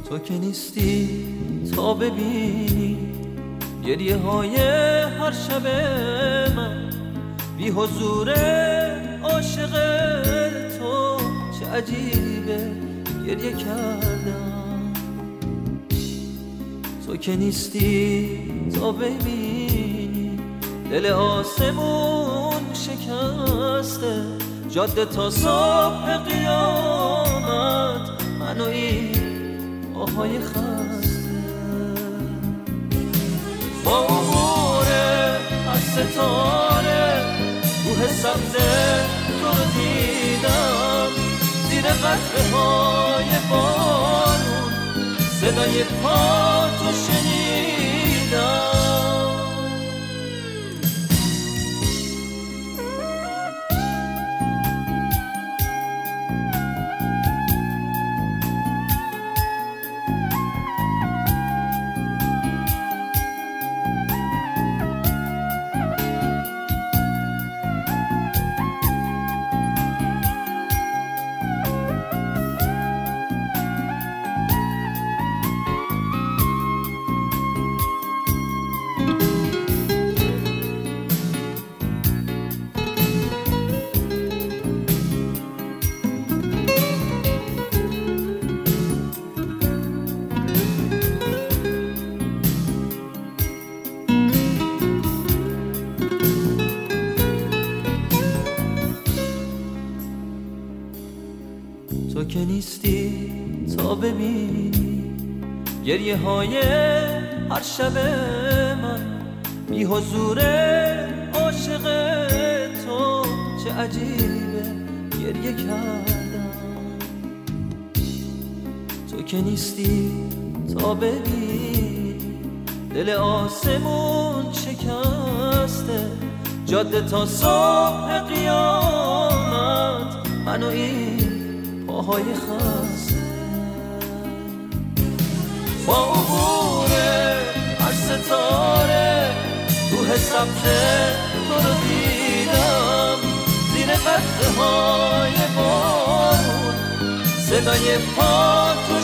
تو که نیستی تا ببینی گریه های هر شب من، بی حضور عاشق تو چه عجیبه گریه کردم. تو که نیستی تا ببینی دل آسمون شکسته، جاده تا صبح قیامت من و این آهای خسته. با عبور از ستاره کوه سبز تو رو دیدم، زیر قطره های بارون صدای پا تو شنیدم. تو که نیستی تا ببینی گریه های هر شب من، بی حضور عاشق تو چه عجیبه گریه کردم. تو که نیستی تا ببینی دل آسمون شکسته، جاده تا صبح قیامت من و این پاهای خسته. با عبور از ستاره کوه سبز تو رو دیدم، زیر قطره های بارون صدای پا تو